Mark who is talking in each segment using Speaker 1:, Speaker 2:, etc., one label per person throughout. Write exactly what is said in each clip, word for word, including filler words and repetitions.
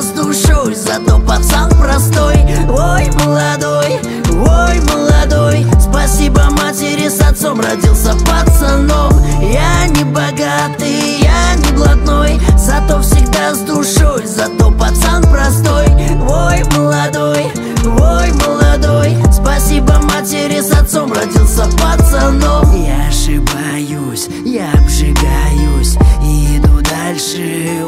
Speaker 1: с душой, зато пацан простой. Ой, молодой, ой, молодой, спасибо матери с отцом, родился пацаном. Я не богатый, я не блатной, зато всегда с душой, зато пацан простой. Ой, молодой, ой, молодой, спасибо матери с отцом, родился пацаном. Я ошибаюсь, я обжигаюсь, и иду дальше,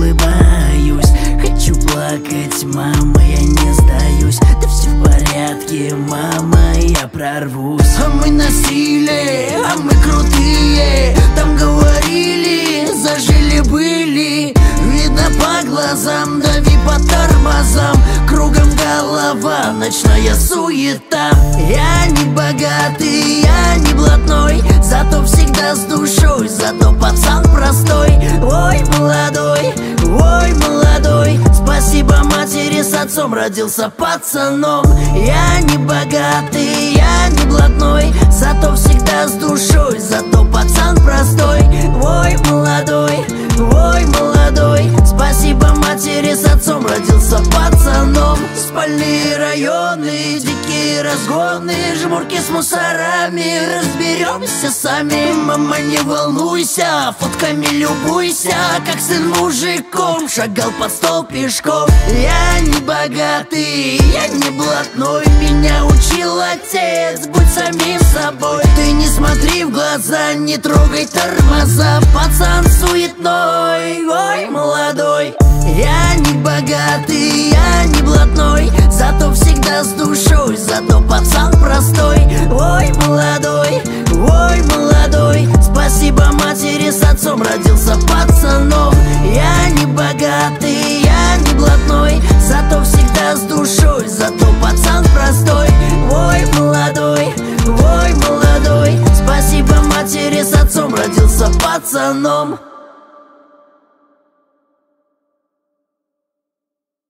Speaker 1: улыбаюсь. Хочу плакать, мама, я не сдаюсь. Да все в порядке, мама, я прорвусь. А мы носили, а мы крутые, там говорили, зажили-были. Видно по глазам, дави по тормозам, кругом голова, ночная суета. Я не богатый, я не блатной, зато всегда с душой, зато пацан простой. Ой, молодой, ой, молодой, спасибо матери с отцом, родился пацаном. Я не богатый, я не блатной, зато всегда с душой, зато пацан простой. Ой, молодой, ой, молодой, спасибо матери с отцом, родился пацаном. Спальные районы, дикие разгоны, жмурки с мусорами, разберемся сами. Мама, не волнуйся, фотками любуйся, как сын мужиком шагал под стол пешком. Я не богатый, я не блатной, меня учил отец, будь самим собой. Ты не смотри в глаза, не трогай тормоза, пацан суетной. Ой, молодой, я не богатый, я не блатной, зато всегда с душой, зато пацан простой. Ой, молодой, ой, молодой, спасибо матери с отцом, родился пацаном. Я не богатый, я не блатной, зато всегда с душой, зато пацан простой. Ой, молодой, ой, молодой, спасибо матери с отцом, родился пацаном.